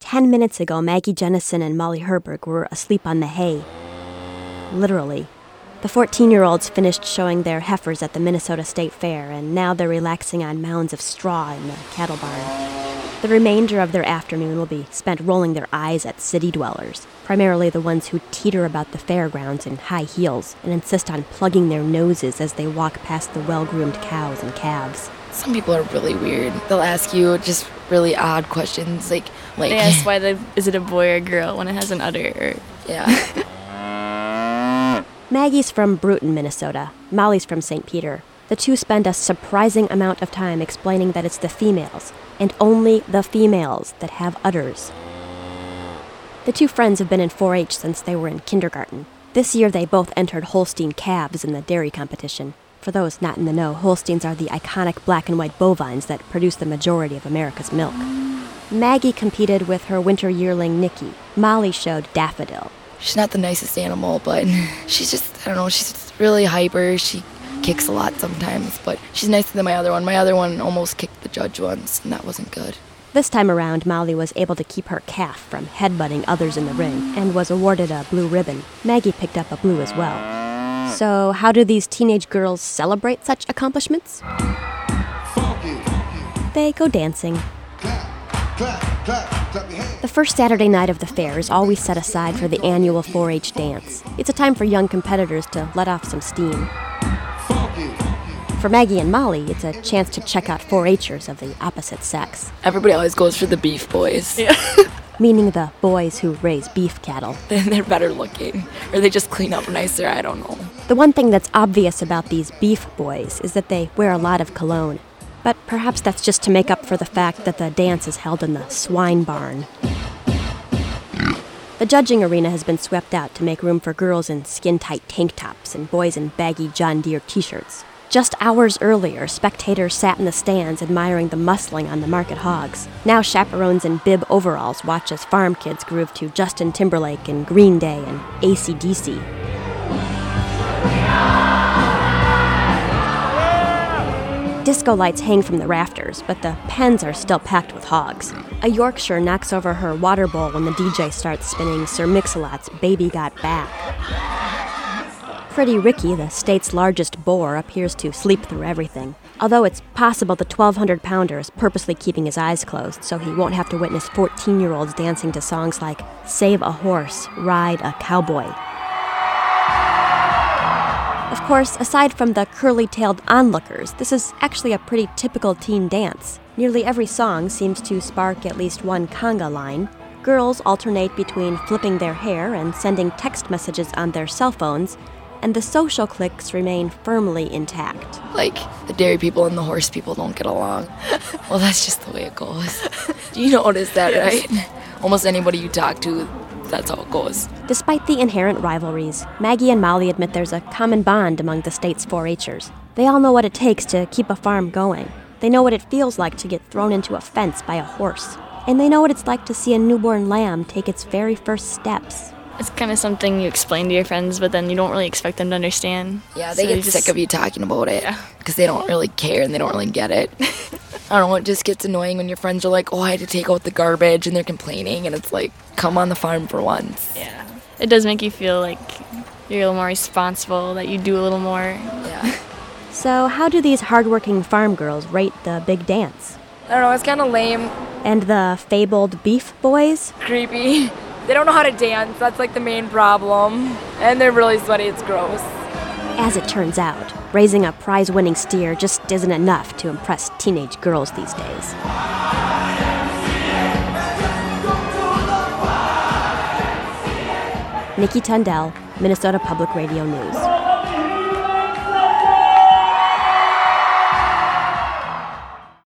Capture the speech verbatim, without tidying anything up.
Ten minutes ago, Maggie Jennison and Molly Herberg were asleep on the hay. Literally. The fourteen-year-olds finished showing their heifers at the Minnesota State Fair, and now they're relaxing on mounds of straw in the cattle barn. The remainder of their afternoon will be spent rolling their eyes at city dwellers, primarily the ones who teeter about the fairgrounds in high heels and insist on plugging their noses as they walk past the well-groomed cows and calves. Some people are really weird. They'll ask you just really odd questions, like... like they ask why the, is it a boy or girl when it has an udder? Or... Yeah. Maggie's from Bruton, Minnesota. Molly's from Saint Peter. The two spend a surprising amount of time explaining that it's the females, and only the females, that have udders. The two friends have been in four H since they were in kindergarten. This year they both entered Holstein calves in the dairy competition. For those not in the know, Holsteins are the iconic black and white bovines that produce the majority of America's milk. Maggie competed with her winter yearling Nikki. Molly showed Daffodil. She's not the nicest animal, but she's just, I don't know, she's just really hyper. She kicks a lot sometimes, but she's nicer than my other one. My other one almost kicked the judge once, and that wasn't good. This time around, Molly was able to keep her calf from headbutting others in the ring and was awarded a blue ribbon. Maggie picked up a blue as well. So how do these teenage girls celebrate such accomplishments? They go dancing. The first Saturday night of the fair is always set aside for the annual four H dance. It's a time for young competitors to let off some steam. For Maggie and Molly, it's a chance to check out four H'ers of the opposite sex. Everybody always goes for the beef boys. Yeah. Meaning the boys who raise beef cattle. Then they're better looking, or they just clean up nicer, I don't know. The one thing that's obvious about these beef boys is that they wear a lot of cologne. But perhaps that's just to make up for the fact that the dance is held in the swine barn. The judging arena has been swept out to make room for girls in skin-tight tank tops and boys in baggy John Deere t-shirts. Just hours earlier, spectators sat in the stands admiring the muscling on the market hogs. Now chaperones in bib overalls watch as farm kids groove to Justin Timberlake and Green Day and A C D C. Disco lights hang from the rafters, but the pens are still packed with hogs. A Yorkshire knocks over her water bowl when the D J starts spinning Sir Mix-a-Lot's Baby Got Back. Pretty Ricky, the state's largest boar, appears to sleep through everything. Although it's possible the twelve hundred pounder is purposely keeping his eyes closed so he won't have to witness fourteen-year-olds dancing to songs like Save a Horse, Ride a Cowboy. Of course, aside from the curly-tailed onlookers, this is actually a pretty typical teen dance. Nearly every song seems to spark at least one conga line. Girls alternate between flipping their hair and sending text messages on their cell phones, and the social cliques remain firmly intact. Like, the dairy people and the horse people don't get along. Well, that's just the way it goes. You notice that, Yes. right? Almost anybody you talk to, that's how it goes. Despite the inherent rivalries, Maggie and Molly admit there's a common bond among the state's four H'ers. They all know what it takes to keep a farm going. They know what it feels like to get thrown into a fence by a horse. And they know what it's like to see a newborn lamb take its very first steps. It's kind of something you explain to your friends, but then you don't really expect them to understand. Yeah, they So get you just- sick of you talking about it. Yeah. Because they don't really care and they don't really get it. I don't know, it just gets annoying when your friends are like, oh, I had to take out the garbage, and they're complaining, and it's like, come on the farm for once. Yeah. It does make you feel like you're a little more responsible, that you do a little more. Yeah. So how do these hardworking farm girls rate the big dance? I don't know, it's kind of lame, And the fabled beef boys? creepy. They don't know how to dance, that's like the main problem. And they're really sweaty, it's gross. As it turns out, raising a prize-winning steer just isn't enough to impress teenage girls these days. Nikki Tundell, Minnesota Public Radio News.